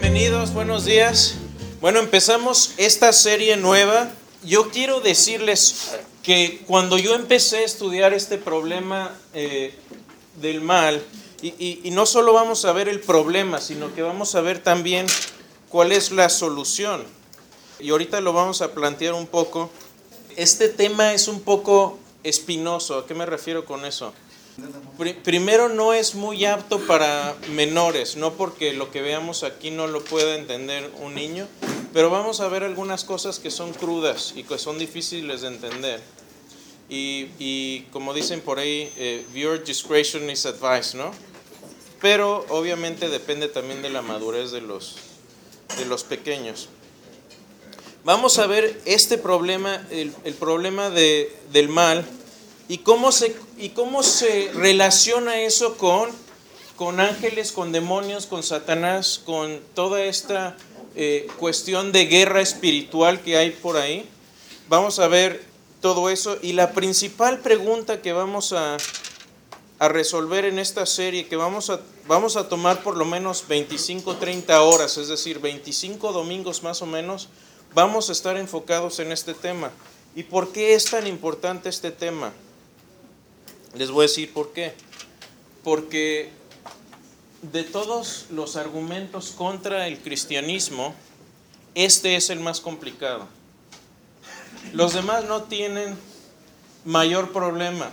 bienvenidos, buenos días. Bueno, empezamos esta serie nueva. Yo quiero decirles que cuando yo empecé a estudiar este problema del mal, y no solo vamos a ver el problema, sino que vamos a ver también cuál es la solución. Y ahorita lo vamos a plantear un poco. Este tema es un poco espinoso. ¿A qué me refiero con eso? Primero, no es muy apto para menores, no porque lo que veamos aquí no lo pueda entender un niño, pero vamos a ver algunas cosas que son crudas y que son difíciles de entender. Y como dicen por ahí, viewer discretion is advice, ¿no? Pero obviamente depende también de la madurez de los pequeños. Vamos a ver este problema, el problema del mal, y cómo se relaciona eso con ángeles, con demonios, con Satanás, con toda esta cuestión de guerra espiritual que hay por ahí. Vamos a ver todo eso, y la principal pregunta que vamos a resolver en esta serie, que vamos a tomar por lo menos 25-30 horas, es decir, 25 domingos más o menos, vamos a estar enfocados en este tema. ¿Y por qué es tan importante este tema? Les voy a decir por qué. Porque de todos los argumentos contra el cristianismo, este es el más complicado. Los demás no tienen mayor problema.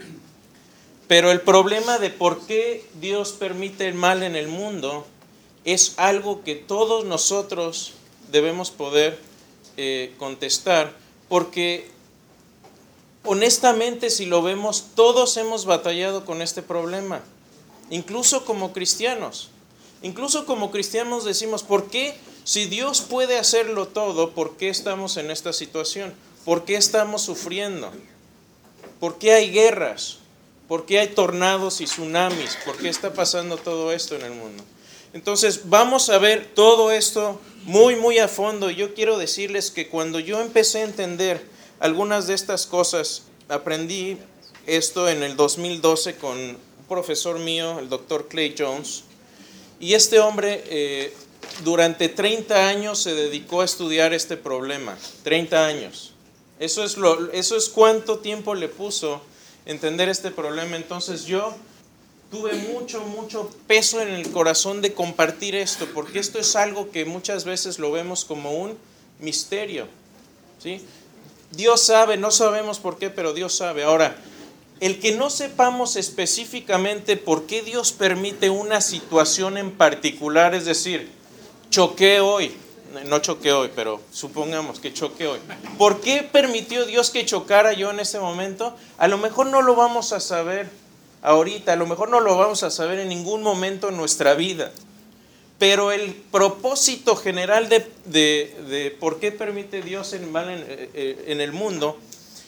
Pero el problema de por qué Dios permite el mal en el mundo es algo que todos nosotros debemos poder contestar, porque honestamente, si lo vemos, todos hemos batallado con este problema, incluso como cristianos. Incluso como cristianos decimos, ¿por qué? Si Dios puede hacerlo todo, ¿por qué estamos en esta situación? ¿Por qué estamos sufriendo? ¿Por qué hay guerras? ¿Por qué hay tornados y tsunamis? ¿Por qué está pasando todo esto en el mundo? Entonces, vamos a ver todo esto muy a fondo. Yo quiero decirles que cuando yo empecé a entender algunas de estas cosas, aprendí esto en el 2012 con un profesor mío, el doctor Clay Jones, y este hombre durante 30 años se dedicó a estudiar este problema, 30 años. Eso es cuánto tiempo le puso entender este problema. Entonces yo tuve mucho peso en el corazón de compartir esto, porque esto es algo que muchas veces lo vemos como un misterio, ¿sí? Dios sabe, no sabemos por qué, pero Dios sabe. Ahora, el que no sepamos específicamente por qué Dios permite una situación en particular, es decir, choqué hoy, no choqué hoy, pero supongamos que choqué hoy. ¿Por qué permitió Dios que chocara yo en ese momento? A lo mejor no lo vamos a saber ahorita, a lo mejor no lo vamos a saber en ningún momento en nuestra vida. Pero el propósito general de por qué permite Dios el mal en el mundo,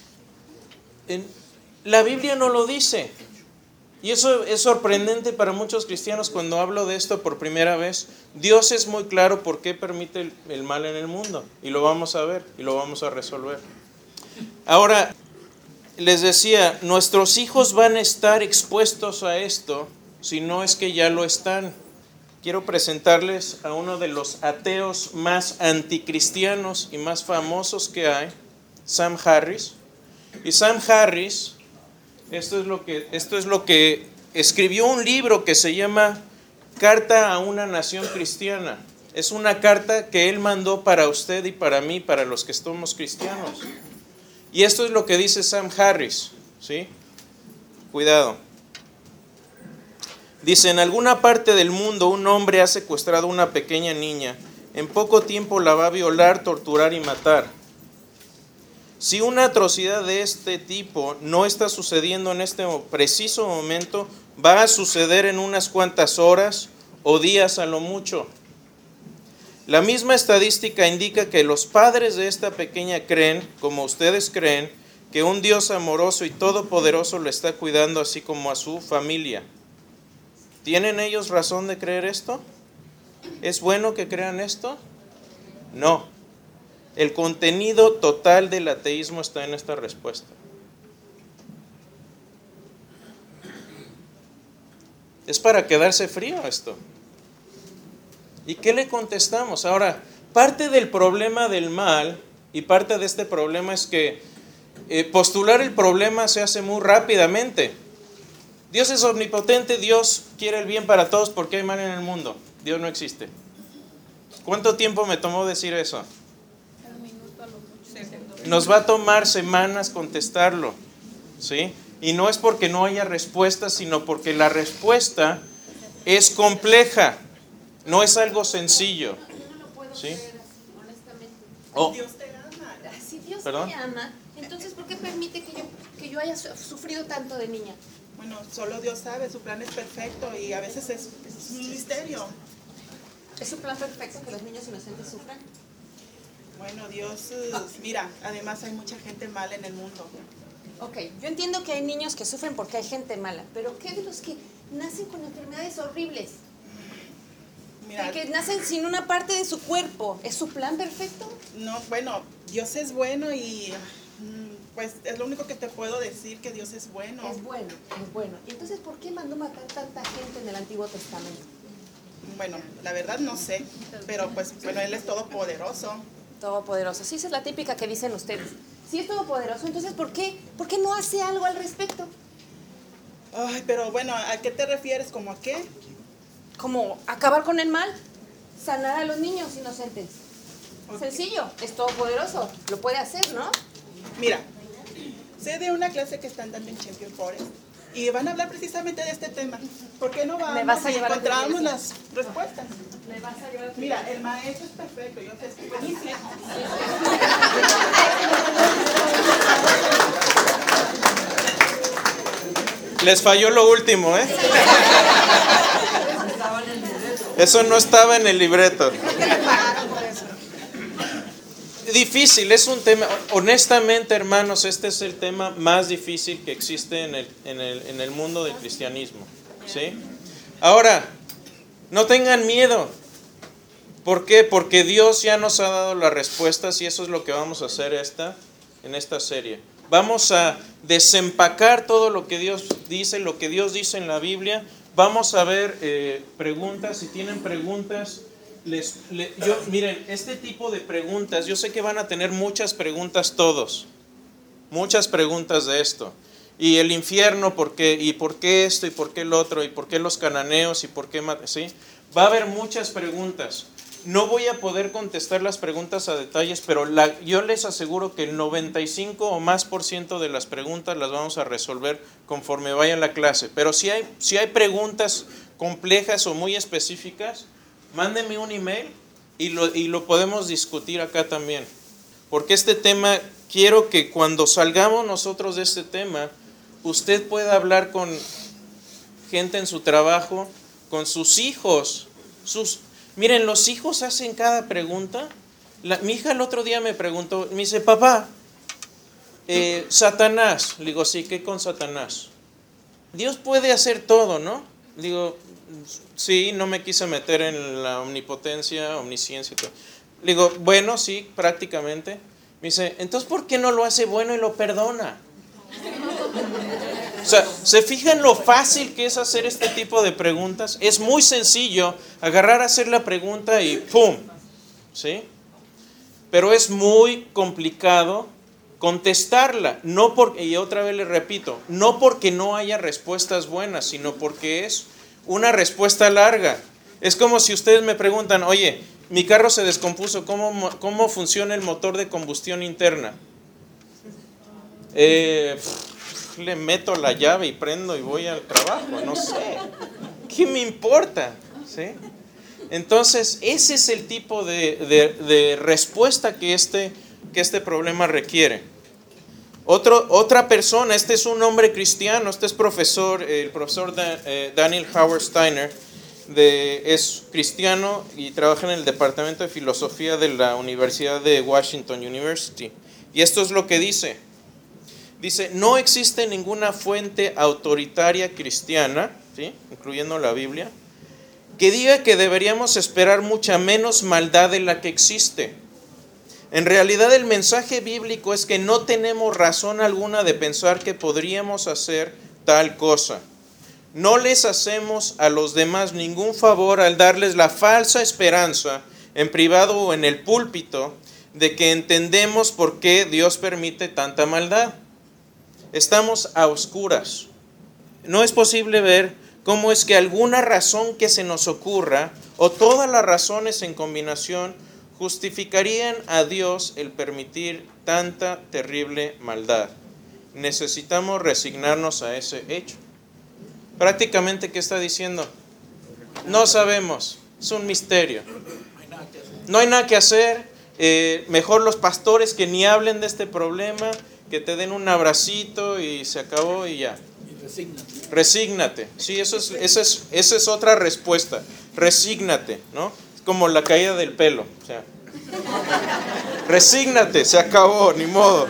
la Biblia no lo dice. Y eso es sorprendente para muchos cristianos cuando hablo de esto por primera vez. Dios es muy claro por qué permite el mal en el mundo. Y lo vamos a ver y lo vamos a resolver. Ahora, les decía, nuestros hijos van a estar expuestos a esto, si no es que ya lo están. Quiero presentarles a uno de los ateos más anticristianos y más famosos que hay, Sam Harris. Y Sam Harris, esto es lo que escribió un libro que se llama Carta a una Nación Cristiana. Es una carta que él mandó para usted y para mí, para los que somos cristianos. Y esto es lo que dice Sam Harris, ¿sí? Cuidado. Dice, en alguna parte del mundo un hombre ha secuestrado a una pequeña niña. En poco tiempo la va a violar, torturar y matar. Si una atrocidad de este tipo no está sucediendo en este preciso momento, va a suceder en unas cuantas horas o días a lo mucho. La misma estadística indica que los padres de esta pequeña creen, como ustedes creen, que un Dios amoroso y todopoderoso lo está cuidando así como a su familia. ¿Tienen ellos razón de creer esto? ¿Es bueno que crean esto? No. El contenido total del ateísmo está en esta respuesta. Es para quedarse frío esto. ¿Y qué le contestamos? Ahora, parte del problema del mal y parte de este problema es que postular el problema se hace muy rápidamente. Dios es omnipotente, Dios quiere el bien para todos porque hay mal en el mundo. Dios no existe. ¿Cuánto tiempo me tomó decir eso? Nos va a tomar semanas contestarlo, ¿sí? Y no es porque no haya respuesta, sino porque la respuesta es compleja, no es algo sencillo, ¿sí? Oh, Dios te ama. Si Dios ¿Perdón? me ama, entonces ¿por qué permite que yo haya sufrido tanto de niña? Bueno, solo Dios sabe, su plan es perfecto y a veces es un misterio. ¿Es un plan perfecto que los niños inocentes sufran? Bueno, Dios, mira, además hay mucha gente mala en el mundo. Ok, yo entiendo que hay niños que sufren porque hay gente mala, pero ¿qué de los que nacen con enfermedades horribles? Mira, Que nacen sin una parte de su cuerpo. ¿Es su plan perfecto? no, bueno, Dios es bueno y pues es lo único que te puedo decir, que Dios es bueno. Es bueno, es bueno. Entonces, ¿por qué mandó matar tanta gente en el Antiguo Testamento? Bueno, la verdad no sé, pero pues bueno, Él es todopoderoso. Todopoderoso. Sí, esa es la típica que dicen ustedes. Si es todopoderoso, entonces ¿por qué no hace algo al respecto? Ay, pero bueno, ¿a qué te refieres? ¿Cómo a qué? Como acabar con el mal, sanar a los niños inocentes. Sencillo, es todopoderoso, lo puede hacer, ¿no? Mira, sé de una clase que están dando en Champion Forest y van a hablar precisamente de este tema. ¿Por qué no Me vamos vas a y llevar a tu encontramos iglesia. las respuestas? Me vas a llevar. Mira, el maestro es perfecto, yo sé, es buenísimo. les falló lo último, ¿eh? Eso no estaba en el libreto. Difícil, es un tema, honestamente, hermanos, este es el tema más difícil que existe en el mundo del cristianismo, ¿sí? Ahora, no tengan miedo. ¿Por qué? Porque Dios ya nos ha dado las respuestas y eso es lo que vamos a hacer en esta serie. Vamos a desempacar todo lo que Dios dice en la Biblia. Vamos a ver preguntas, si tienen preguntas. Miren, este tipo de preguntas, yo sé que van a tener muchas preguntas todos, muchas preguntas de esto. Y el infierno, ¿por qué? ¿Y por qué esto? ¿Y por qué el otro? ¿Y por qué los cananeos? ¿Y por qué? ¿Sí? Va a haber muchas preguntas. No voy a poder contestar las preguntas a detalles, pero yo les aseguro que el 95 o más % de las preguntas las vamos a resolver conforme vaya la clase. Pero si hay preguntas complejas o muy específicas, mándenme un email y lo podemos discutir acá también. Porque este tema, quiero que cuando salgamos nosotros de este tema, usted pueda hablar con gente en su trabajo, con sus hijos. Miren, los hijos hacen cada pregunta. Mi hija el otro día me preguntó, me dice, papá, Satanás. Le digo, sí, ¿qué con Satanás? Dios puede hacer todo, ¿no? Digo, sí, no me quise meter en la omnipotencia, omnisciencia y todo. Le digo, bueno, sí, prácticamente. Me dice, entonces, ¿por qué no lo hace bueno y lo perdona? O sea, ¿se fijan lo fácil que es hacer este tipo de preguntas? Es muy sencillo agarrar, hacer la pregunta y ¡pum! ¿Sí? Pero es muy complicado contestarla. Y otra vez le repito, no porque no haya respuestas buenas, sino porque es una respuesta larga. Es como si ustedes me preguntan, oye, mi carro se descompuso, ¿cómo funciona el motor de combustión interna? Le meto la llave y prendo y voy al trabajo, no sé. ¿Qué me importa? ¿Sí? Entonces, ese es el tipo de respuesta que este problema requiere. Otra persona, este es un hombre cristiano, este es el profesor Daniel Howard Steiner, es cristiano y trabaja en el departamento de filosofía de la Universidad de Washington University. Y esto es lo que dice. Dice, no existe ninguna fuente autoritaria cristiana, ¿sí?, incluyendo la Biblia, que diga que deberíamos esperar mucha menos maldad de la que existe. En realidad el mensaje bíblico es que no tenemos razón alguna de pensar que podríamos hacer tal cosa. no les hacemos a los demás ningún favor al darles la falsa esperanza, en privado o en el púlpito, de que entendemos por qué Dios permite tanta maldad. Estamos a oscuras. No es posible ver cómo es que alguna razón que se nos ocurra, o todas las razones en combinación, justificarían a Dios el permitir tanta terrible maldad. Necesitamos resignarnos a ese hecho. Prácticamente, ¿qué está diciendo? No sabemos, es un misterio. No hay nada que hacer. Mejor los pastores que ni hablen de este problema, que te den un abracito y se acabó y ya. Resígnate. Sí, esa es otra respuesta. Resígnate, ¿no? Es como la caída del pelo. O sea, resígnate, se acabó, ni modo.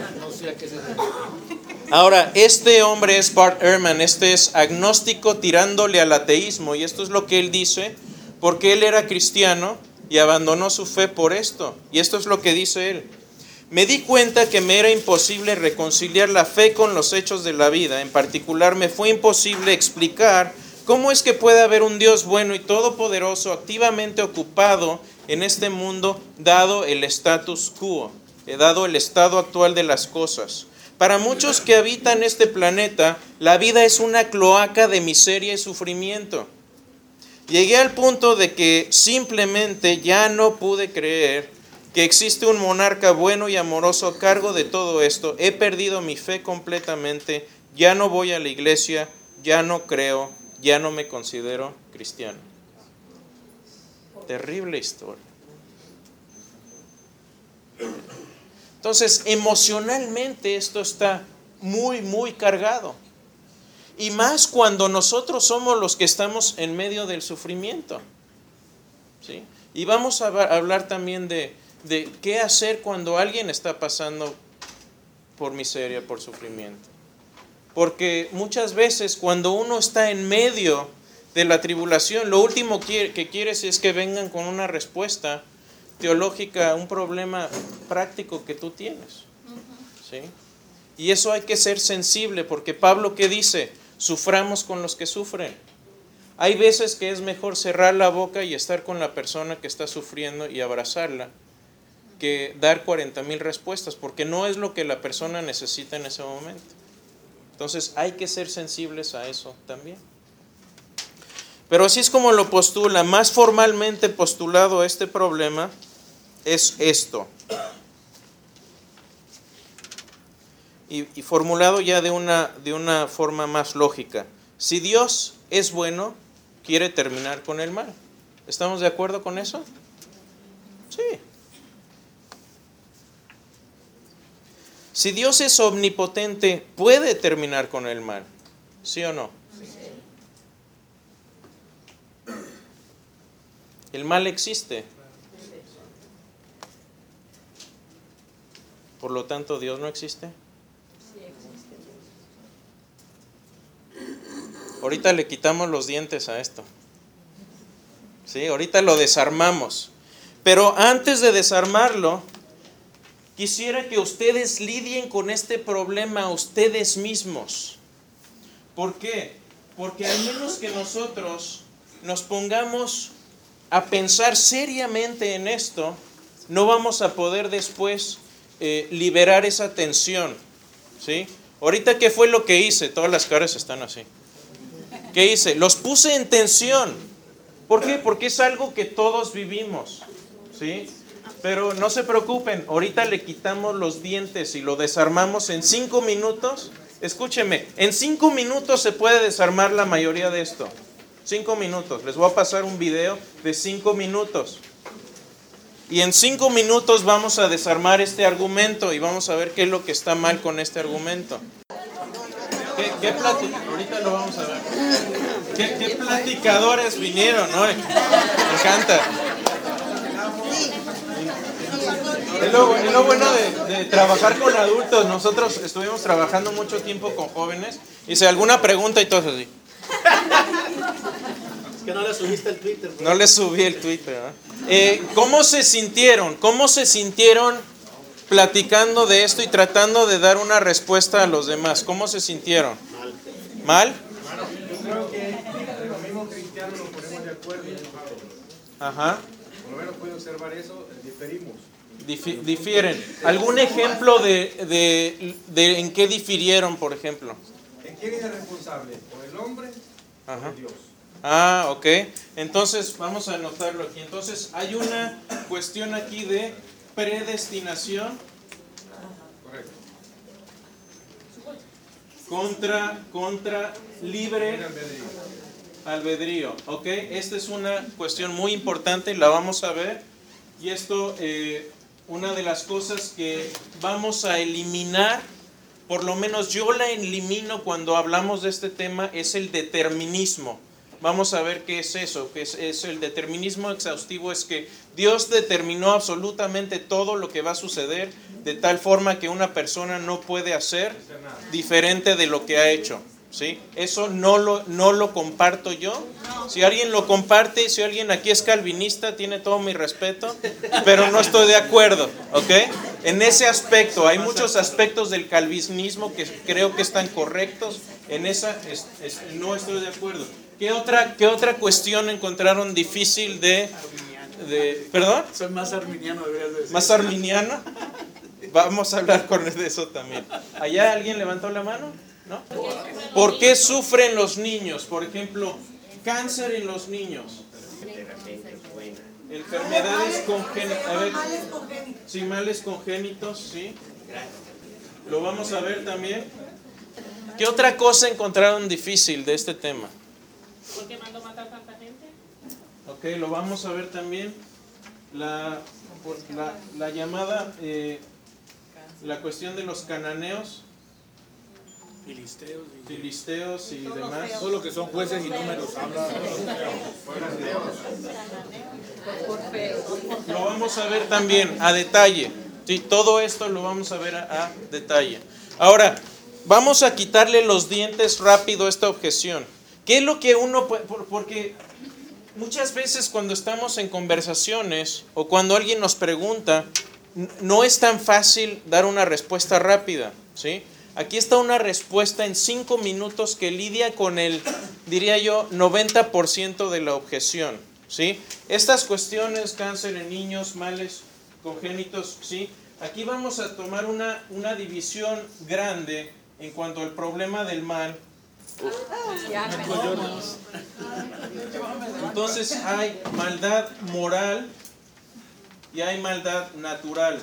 Ahora, este hombre es Bart Ehrman, este es agnóstico tirándole al ateísmo, y esto es lo que él dice, porque él era cristiano y abandonó su fe por esto. Y esto es lo que dice él. Me di cuenta que me era imposible reconciliar la fe con los hechos de la vida. En particular, me fue imposible explicar cómo es que puede haber un Dios bueno y todopoderoso activamente ocupado en este mundo, dado el status quo, dado el estado actual de las cosas. Para muchos que habitan este planeta, la vida es una cloaca de miseria y sufrimiento. Llegué al punto de que simplemente ya no pude creer que existe un monarca bueno y amoroso a cargo de todo esto. He perdido mi fe completamente, ya no voy a la iglesia, ya no creo, ya no me considero cristiano. Terrible historia. Entonces, emocionalmente esto está muy, muy cargado. Y más cuando nosotros somos los que estamos en medio del sufrimiento. ¿Sí? Y vamos a hablar también de qué hacer cuando alguien está pasando por miseria, por sufrimiento. Porque muchas veces cuando uno está en medio de la tribulación, lo último que quieres es que vengan con una respuesta teológica a un problema práctico que tú tienes. ¿Sí? Y eso hay que ser sensible, porque Pablo, ¿qué dice? Suframos con los que sufren. Hay veces que es mejor cerrar la boca y estar con la persona que está sufriendo y abrazarla, que dar 40,000 respuestas, porque no es lo que la persona necesita en ese momento. Entonces hay que ser sensibles a eso también. Pero así es como lo postula, más formalmente postulado este problema es esto. Y formulado ya de una forma más lógica. Si Dios es bueno, quiere terminar con el mal. ¿Estamos de acuerdo con eso? Sí. Si Dios es omnipotente, ¿puede terminar con el mal? ¿Sí o no? ¿El mal existe? Por lo tanto, ¿Dios no existe? Ahorita le quitamos los dientes a esto. Sí, ahorita lo desarmamos. Pero antes de desarmarlo, quisiera que ustedes lidien con este problema ustedes mismos. ¿Por qué? Porque al menos que nosotros nos pongamos a pensar seriamente en esto, no vamos a poder después liberar esa tensión. ¿Sí? Ahorita, ¿qué fue lo que hice? Todas las caras están así. ¿Qué hice? Los puse en tensión. ¿Por qué? Porque es algo que todos vivimos. ¿Sí? Pero no se preocupen, ahorita le quitamos los dientes y lo desarmamos en 5 minutos. Escúcheme, en 5 minutos se puede desarmar la mayoría de esto. 5 minutos. Les voy a pasar un video de 5 minutos. Y en 5 minutos vamos a desarmar este argumento y vamos a ver qué es lo que está mal con este argumento. Ahorita lo vamos a ver. ¿Qué platicadores vinieron, no? Me encanta. Es lo bueno de trabajar con adultos. Nosotros estuvimos trabajando mucho tiempo con jóvenes. Hice alguna pregunta y todo así. Es que no le subiste el Twitter. No le subí el Twitter, ¿no? ¿Cómo se sintieron? ¿Cómo se sintieron platicando de esto y tratando de dar una respuesta a los demás? ¿Cómo se sintieron? Mal. ¿Mal? Yo creo que acuerdo y enojados. Ajá. Por lo menos puede observar eso, diferimos. Difieren. ¿Algún ejemplo de en qué difirieron, por ejemplo? ¿En quién es el responsable? ¿Por el hombre o Ajá. por Dios? Ah, ok. Entonces, vamos a anotarlo aquí. Entonces, hay una cuestión aquí de predestinación Correcto. contra libre albedrío. Ok, esta es una cuestión muy importante, la vamos a ver. Y esto, una de las cosas que vamos a eliminar, por lo menos yo la elimino cuando hablamos de este tema, es el determinismo. Vamos a ver qué es eso, qué es el determinismo exhaustivo. Es que Dios determinó absolutamente todo lo que va a suceder, de tal forma que una persona no puede hacer diferente de lo que ha hecho, ¿sí? Eso no lo comparto yo. Si alguien lo comparte, si alguien aquí es calvinista, tiene todo mi respeto, pero no estoy de acuerdo, ¿ok? En ese aspecto, hay muchos aspectos del calvinismo que creo que están correctos, en esa no estoy de acuerdo. ¿Qué otra cuestión encontraron difícil ¿perdón? Soy más arminiano, deberías decir. ¿Más arminiano? Vamos a hablar de eso también. ¿Allá alguien levantó la mano? ¿No? ¿Por qué sufren los niños? Por ejemplo, cáncer en los niños. Enfermedades congénitas. A ver, sí, males congénitos, sí. Lo vamos a ver también. ¿Qué otra cosa encontraron difícil de este tema? ¿Por qué mandó matar tanta gente? Ok, lo vamos a ver también. La llamada, la cuestión de los cananeos, filisteos y demás. Todo lo que son jueces y números habla. Lo vamos a ver también a detalle. Sí, todo esto lo vamos a ver a detalle. Ahora, vamos a quitarle los dientes rápido a esta objeción. ¿Qué es lo que uno puede? Porque muchas veces cuando estamos en conversaciones o cuando alguien nos pregunta, no es tan fácil dar una respuesta rápida, ¿sí? Aquí está una respuesta en 5 minutos que lidia con el, diría yo, 90% de la objeción, ¿sí? Estas cuestiones, cáncer en niños, males congénitos, ¿sí? Aquí vamos a tomar una división grande en cuanto al problema del mal. Entonces hay maldad moral y hay maldad natural.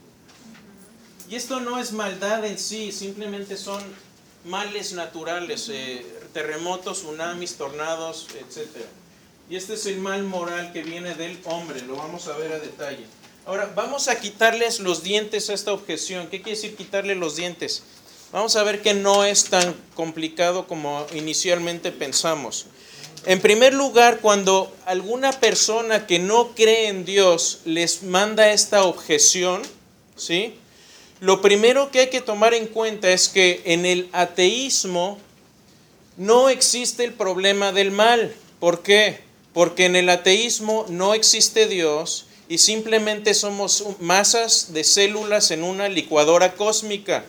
Y esto no es maldad en sí, simplemente son males naturales, terremotos, tsunamis, tornados, etc. Y este es el mal moral que viene del hombre, lo vamos a ver a detalle. Ahora, vamos a quitarles los dientes a esta objeción. ¿Qué quiere decir quitarle los dientes? Vamos a ver que no es tan complicado como inicialmente pensamos. En primer lugar, cuando alguna persona que no cree en Dios les manda esta objeción, ¿sí? Lo primero que hay que tomar en cuenta es que en el ateísmo no existe el problema del mal. ¿Por qué? Porque en el ateísmo no existe Dios y simplemente somos masas de células en una licuadora cósmica.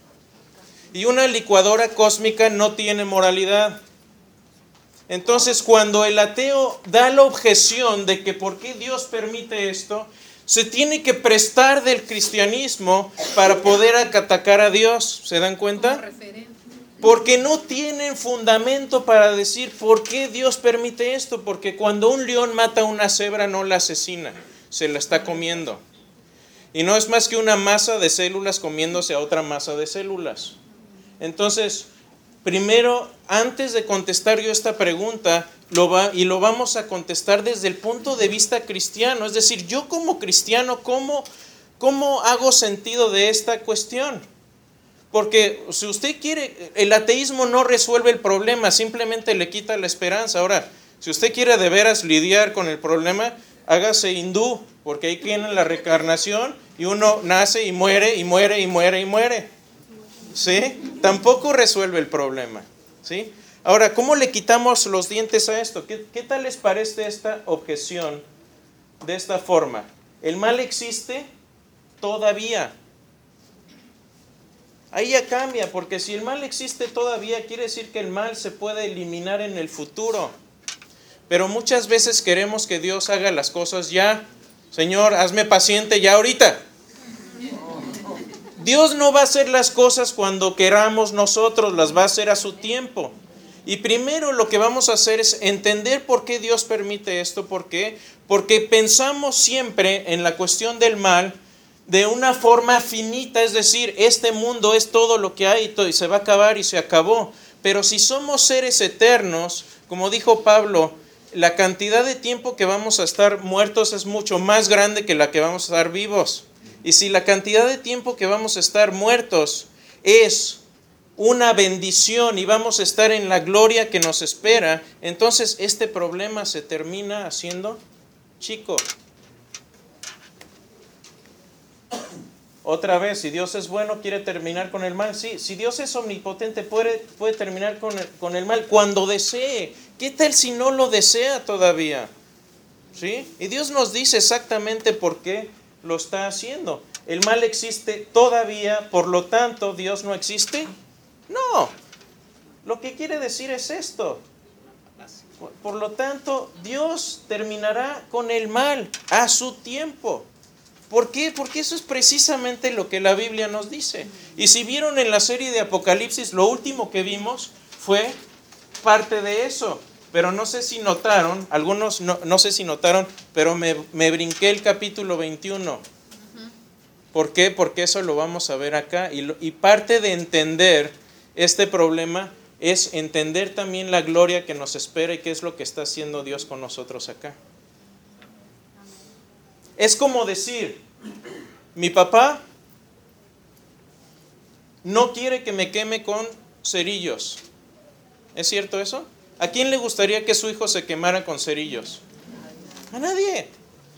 Y una licuadora cósmica no tiene moralidad. Entonces, cuando el ateo da la objeción de que por qué Dios permite esto, se tiene que prestar del cristianismo para poder atacar a Dios. ¿Se dan cuenta? Porque no tienen fundamento para decir por qué Dios permite esto. Porque cuando un león mata a una cebra no la asesina, se la está comiendo. Y no es más que una masa de células comiéndose a otra masa de células. Entonces, primero, antes de contestar yo esta pregunta, lo vamos a contestar desde el punto de vista cristiano. Es decir, yo como cristiano, ¿cómo hago sentido de esta cuestión? Porque si usted quiere, el ateísmo no resuelve el problema, simplemente le quita la esperanza. Ahora, si usted quiere de veras lidiar con el problema, hágase hindú, porque ahí tiene la reencarnación y uno nace y muere y muere y muere y muere. ¿Sí? Tampoco resuelve el problema, ¿sí? Ahora, ¿cómo le quitamos los dientes a esto? ¿Qué tal les parece esta objeción de esta forma? ¿El mal existe? Todavía. Ahí ya cambia, porque si el mal existe todavía, quiere decir que el mal se puede eliminar en el futuro. Pero muchas veces queremos que Dios haga las cosas ya. Señor, hazme paciente ya ahorita. Dios no va a hacer las cosas cuando queramos nosotros, las va a hacer a su tiempo. Y primero lo que vamos a hacer es entender por qué Dios permite esto. ¿Por qué? Porque pensamos siempre en la cuestión del mal de una forma finita, es decir, este mundo es todo lo que hay y se va a acabar y se acabó. Pero si somos seres eternos, como dijo Pablo, la cantidad de tiempo que vamos a estar muertos es mucho más grande que la que vamos a estar vivos. Y si la cantidad de tiempo que vamos a estar muertos es una bendición y vamos a estar en la gloria que nos espera, entonces este problema se termina haciendo chico. Otra vez, si Dios es bueno, quiere terminar con el mal. Sí, si Dios es omnipotente, puede terminar con el mal cuando desee. ¿Qué tal si no lo desea todavía? ¿Sí? Y Dios nos dice exactamente por qué lo está haciendo. El mal existe todavía, por lo tanto, ¿Dios no existe? No. Lo que quiere decir es esto. Por lo tanto, Dios terminará con el mal a su tiempo. ¿Por qué? Porque eso es precisamente lo que la Biblia nos dice. Y si vieron en la serie de Apocalipsis, lo último que vimos fue parte de eso. Pero no sé si notaron, algunos no sé si notaron, pero me brinqué el capítulo 21. ¿Por qué? Porque eso lo vamos a ver acá. Y parte de entender este problema es entender también la gloria que nos espera y qué es lo que está haciendo Dios con nosotros acá. Es como decir, mi papá no quiere que me queme con cerillos. ¿Es cierto eso? ¿A quién le gustaría que su hijo se quemara con cerillos? A nadie.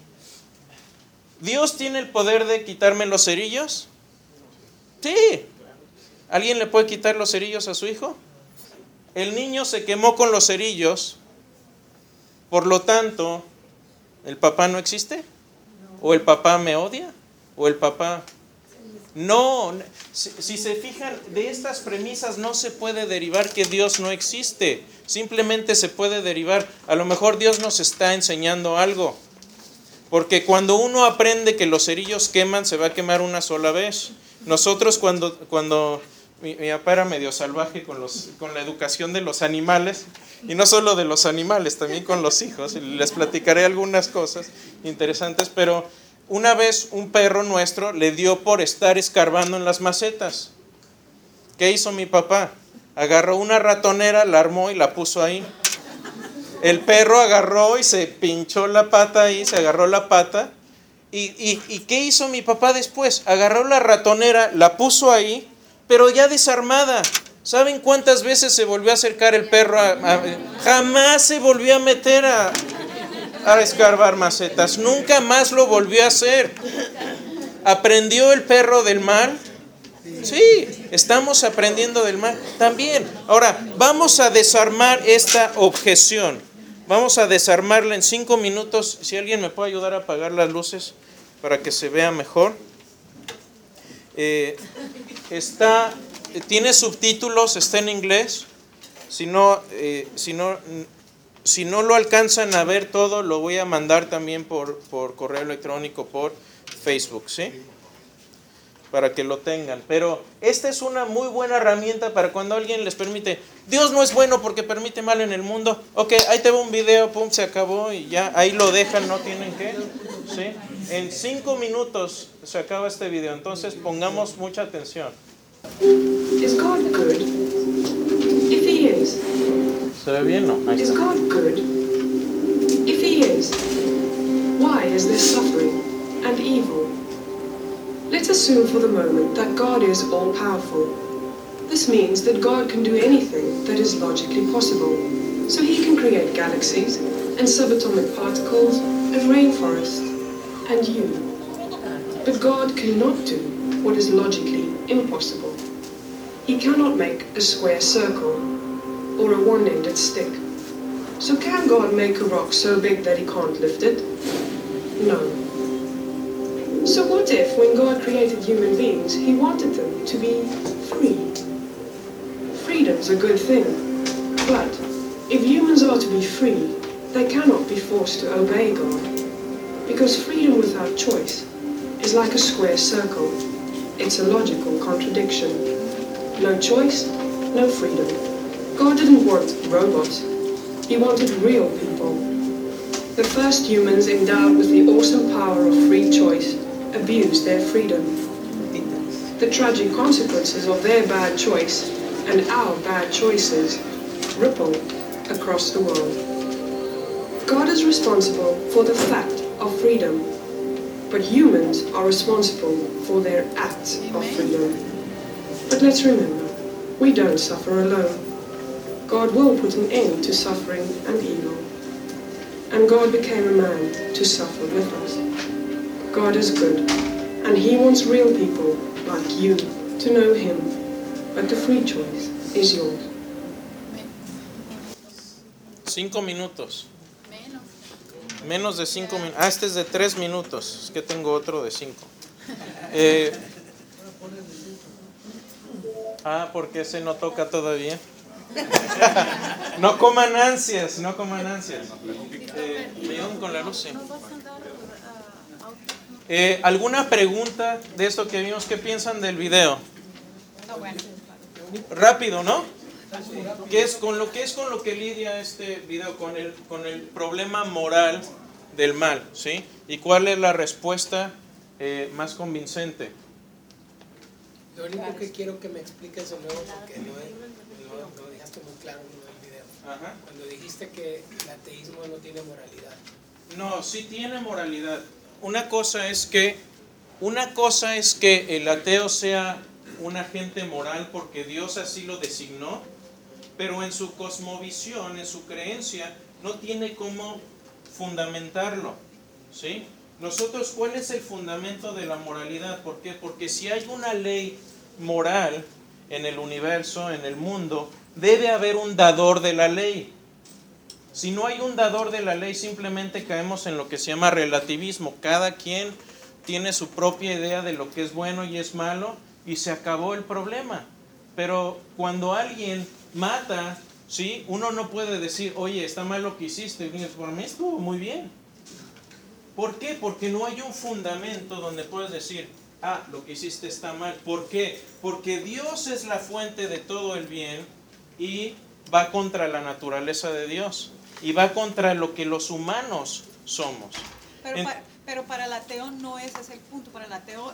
¿Dios tiene el poder de quitarme los cerillos? Sí. ¿Alguien le puede quitar los cerillos a su hijo? El niño se quemó con los cerillos, por lo tanto, ¿el papá no existe? ¿O el papá me odia? ¿O el papá...? No, si se fijan, de estas premisas no se puede derivar que Dios no existe. Simplemente se puede derivar, a lo mejor Dios nos está enseñando algo. Porque cuando uno aprende que los cerillos queman, se va a quemar una sola vez. Nosotros cuando mi papá era medio salvaje con la educación de los animales, y no solo de los animales, también con los hijos, y les platicaré algunas cosas interesantes, pero una vez un perro nuestro le dio por estar escarbando en las macetas. ¿Qué hizo mi papá? Agarró una ratonera, la armó y la puso ahí. El perro agarró y se pinchó la pata ahí, se agarró la pata. ¿Y qué hizo mi papá después? Agarró la ratonera, la puso ahí, pero ya desarmada. ¿Saben cuántas veces se volvió a acercar el perro? Jamás se volvió a meter a escarbar macetas. Nunca más lo volvió a hacer. ¿Aprendió el perro del mal? Sí, estamos aprendiendo del mal también. Ahora, vamos a desarmar esta objeción. Vamos a desarmarla en 5 minutos. Si alguien me puede ayudar a apagar las luces para que se vea mejor. Tiene subtítulos, está en inglés. Si no lo alcanzan a ver todo, lo voy a mandar también por correo electrónico, por Facebook, ¿sí? Para que lo tengan. Pero esta es una muy buena herramienta para cuando alguien les permite. Dios no es bueno porque permite mal en el mundo. Ok, ahí te va un video, pum, se acabó y ya, ahí lo dejan, no tienen que, ¿sí? En 5 minutos se acaba este video, entonces pongamos mucha atención. Is God good? If he is, ¿Se ve bien? No. Ahí is está. God good? If he is, why is there suffering and evil? Let's assume for the moment that God is all-powerful. This means that God can do anything that is logically possible. So he can create galaxies and subatomic particles and rainforests and you. But God cannot do what is logically impossible. He cannot make a square circle or a one-ended stick. So can God make a rock so big that he can't lift it? No. So what if, when God created human beings, he wanted them to be free? Freedom's a good thing. But if humans are to be free, They cannot be forced to obey God, because freedom without choice is like a square circle. It's a logical contradiction. No choice, no freedom. God didn't want robots. He wanted real people. The first humans endowed with the awesome power of free choice abused their freedom. The tragic consequences of their bad choice and our bad choices ripple across the world. God is responsible for the fact of freedom, but humans are responsible for their acts of freedom. But let's remember, we don't suffer alone. God will put an end to suffering and evil. And God became a man to suffer with us. God is good, and He wants real people like you to know Him, but the free choice is yours. 5 minutos. Menos de 5 minutos. Este es de 3 minutos. Es que tengo otro de 5. Porque ese no toca todavía. No coman ansias, no coman ansias. Me ayudan con la luz, sí. ¿Alguna pregunta de esto que vimos? ¿Qué piensan del video? Rápido, ¿no? ¿Qué es con lo que lidia este video? Con el problema moral del mal, ¿sí? ¿Y cuál es la respuesta más convincente? Lo único que quiero que me expliques de nuevo, porque no dejaste muy claro en el video. Ajá. Cuando dijiste que el ateísmo no tiene moralidad. No, sí tiene moralidad. Una cosa es que el ateo sea un agente moral porque Dios así lo designó, pero en su cosmovisión, en su creencia, no tiene cómo fundamentarlo, ¿sí? Nosotros, ¿cuál es el fundamento de la moralidad? ¿Por qué? Porque si hay una ley moral en el universo, en el mundo, debe haber un dador de la ley. Si no hay un dador de la ley, simplemente caemos en lo que se llama relativismo. Cada quien tiene su propia idea de lo que es bueno y es malo y se acabó el problema. Pero cuando alguien mata, ¿sí? Uno no puede decir, oye, está mal lo que hiciste. Y dices, por mí estuvo muy bien. ¿Por qué? Porque no hay un fundamento donde puedes decir, lo que hiciste está mal. ¿Por qué? Porque Dios es la fuente de todo el bien y va contra la naturaleza de Dios. Y va contra lo que los humanos somos. Pero para el ateo no ese es el punto. Para el ateo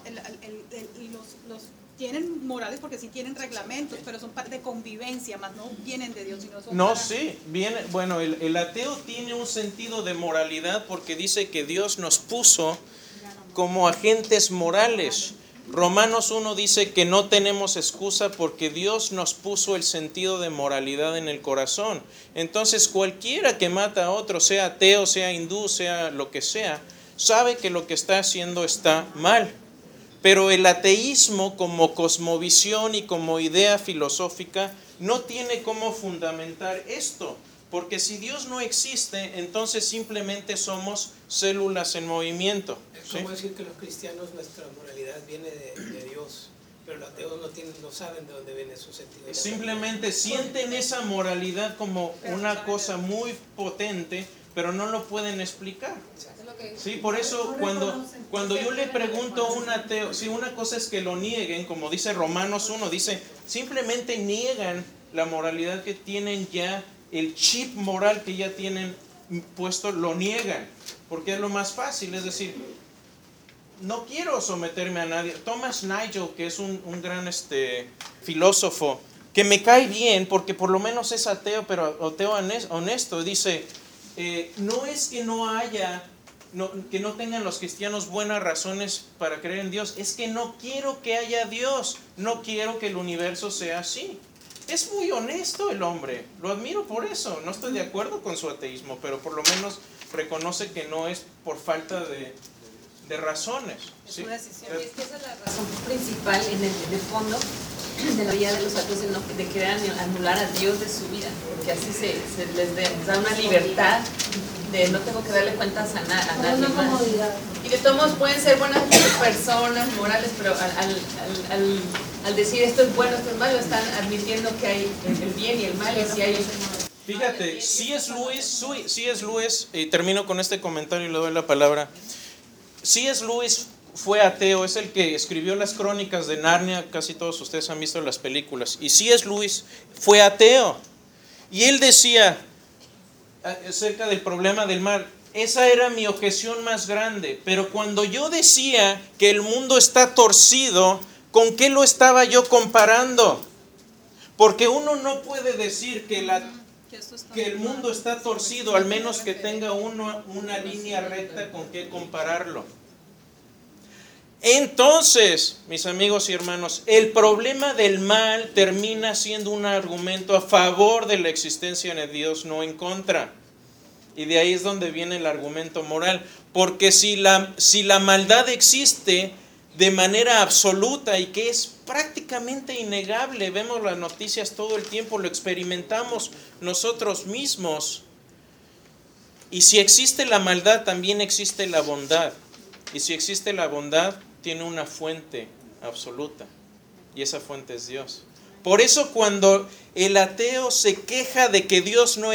los tienen morales porque sí tienen reglamentos, pero son parte de convivencia, más no vienen de Dios, sino son sí, viene, bueno, el ateo tiene un sentido de moralidad porque dice que Dios nos puso como agentes morales. Romanos 1 dice que no tenemos excusa porque Dios nos puso el sentido de moralidad en el corazón. Entonces cualquiera que mata a otro, sea ateo, sea hindú, sea lo que sea, sabe que lo que está haciendo está mal. Pero el ateísmo como cosmovisión y como idea filosófica no tiene cómo fundamentar esto. Porque si Dios no existe, entonces simplemente somos células en movimiento. Es como decir que los cristianos, nuestra moralidad viene de Dios, pero los ateos no saben de dónde viene su sentido. Simplemente sienten esa moralidad como una cosa muy potente, pero no lo pueden explicar. Sí, por eso cuando yo le pregunto a un ateo, sí, una cosa es que lo nieguen, como dice Romanos 1, dice, simplemente niegan la moralidad que tienen ya, el chip moral que ya tienen puesto, lo niegan, porque es lo más fácil, es decir, no quiero someterme a nadie. Thomas Nigel, que es un gran filósofo, que me cae bien, porque por lo menos es ateo, pero ateo honesto, dice, no es que que no tengan los cristianos buenas razones para creer en Dios, es que no quiero que haya Dios, no quiero que el universo sea así. Es muy honesto el hombre, lo admiro por eso. No estoy de acuerdo con su ateísmo, pero por lo menos reconoce que no es por falta de razones. Es una decisión. Es que esa es la razón principal en el fondo de la vida de los ateos, de querer anular a Dios de su vida, porque así se les da una libertad de no tengo que darle cuentas a nadie más. Y de todos modos pueden ser buenas personas, morales, pero al decir esto es bueno, esto es malo, están admitiendo que hay el bien y el mal, y si hay Fíjate, C.S. Lewis, y termino con este comentario y le doy la palabra. C.S. Lewis fue ateo, es el que escribió las crónicas de Narnia, casi todos ustedes han visto las películas, y C.S. Lewis fue ateo, y él decía acerca del problema del mal, esa era mi objeción más grande, pero cuando yo decía que el mundo está torcido, ¿con qué lo estaba yo comparando? Porque uno no puede decir que el mundo está torcido, al menos que tenga una línea recta con qué compararlo. Entonces, mis amigos y hermanos, el problema del mal termina siendo un argumento a favor de la existencia de Dios, no en contra. Y de ahí es donde viene el argumento moral. Porque si la maldad existe de manera absoluta y que es prácticamente innegable, vemos las noticias todo el tiempo, lo experimentamos nosotros mismos. Y si existe la maldad, también existe la bondad. Y si existe la bondad, tiene una fuente absoluta, y esa fuente es Dios. Por eso cuando el ateo se queja de que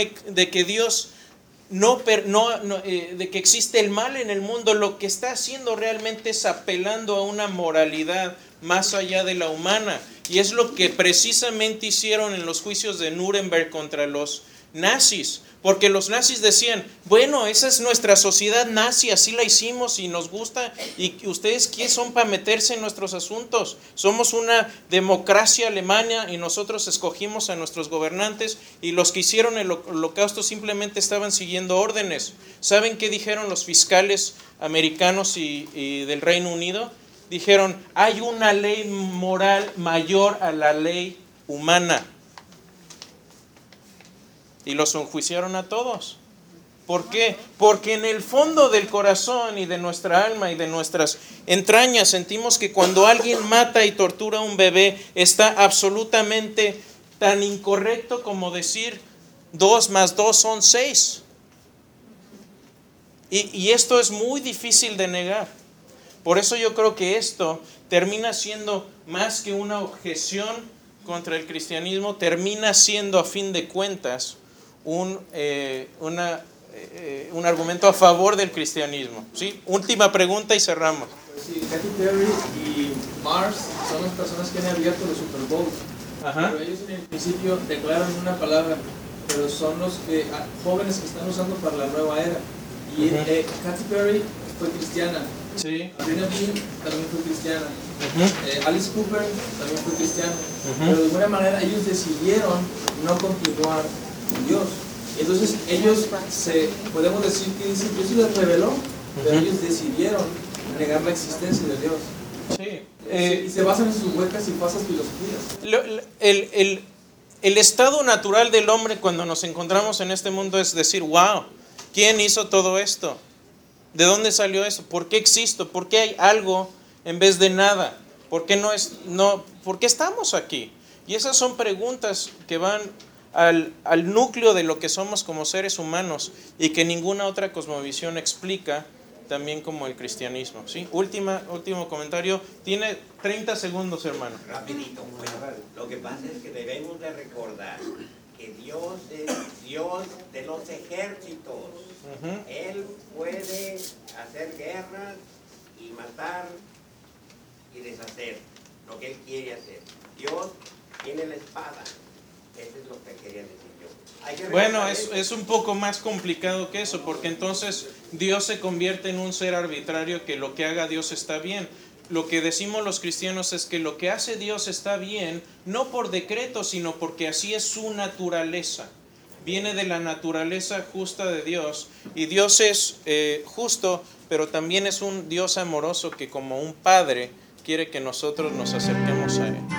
de que existe el mal en el mundo, lo que está haciendo realmente es apelando a una moralidad más allá de la humana, y es lo que precisamente hicieron en los juicios de Nuremberg contra los nazis. Porque los nazis decían, bueno, esa es nuestra sociedad nazi, así la hicimos y nos gusta, y ustedes ¿quiénes son para meterse en nuestros asuntos? Somos una democracia alemana y nosotros escogimos a nuestros gobernantes, y los que hicieron el holocausto simplemente estaban siguiendo órdenes. ¿Saben qué dijeron los fiscales americanos y del Reino Unido? Dijeron, hay una ley moral mayor a la ley humana. Y los enjuiciaron a todos. ¿Por qué? Porque en el fondo del corazón y de nuestra alma y de nuestras entrañas sentimos que cuando alguien mata y tortura a un bebé está absolutamente tan incorrecto como decir 2 más 2 son 6. Y esto es muy difícil de negar. Por eso yo creo que esto termina siendo más que una objeción contra el cristianismo, termina siendo a fin de cuentas un argumento a favor del cristianismo. ¿Sí? Última pregunta y cerramos. Sí, Katy Perry y Mars son las personas que han abierto los Super Bowl. Ajá. Pero ellos en el principio declaran una palabra, pero son los jóvenes que están usando para la nueva era. Y Katy Perry fue cristiana. Sí. Adriana Bean también fue cristiana. Alice Cooper también fue cristiano. Pero de alguna manera ellos decidieron no continuar con Dios. Entonces ellos podemos decir que dicen, Dios se les reveló, pero ellos decidieron negar la existencia de Dios. Sí. Y se basan en sus huecas y falsas filosofías. El estado natural del hombre cuando nos encontramos en este mundo es decir, wow, ¿quién hizo todo esto? ¿De dónde salió eso? ¿Por qué existo? ¿Por qué hay algo en vez de nada? ¿Por qué ¿por qué estamos aquí? Y esas son preguntas que van al núcleo de lo que somos como seres humanos y que ninguna otra cosmovisión explica, también como el cristianismo. ¿Sí? Último comentario. Tiene 30 segundos, hermano. Rapidito. Bueno, lo que pasa es que debemos de recordar que Dios es Dios de los ejércitos. Él puede hacer guerras y matar y deshacer lo que Él quiere hacer. Dios tiene la espada. Eso es lo que quería decir yo. Bueno, es un poco más complicado que eso, porque entonces Dios se convierte en un ser arbitrario que lo que haga Dios está bien. Lo que decimos los cristianos es que lo que hace Dios está bien, no por decreto, sino porque así es su naturaleza. Viene de la naturaleza justa de Dios, y Dios es justo, pero también es un Dios amoroso que como un padre quiere que nosotros nos acerquemos a Él.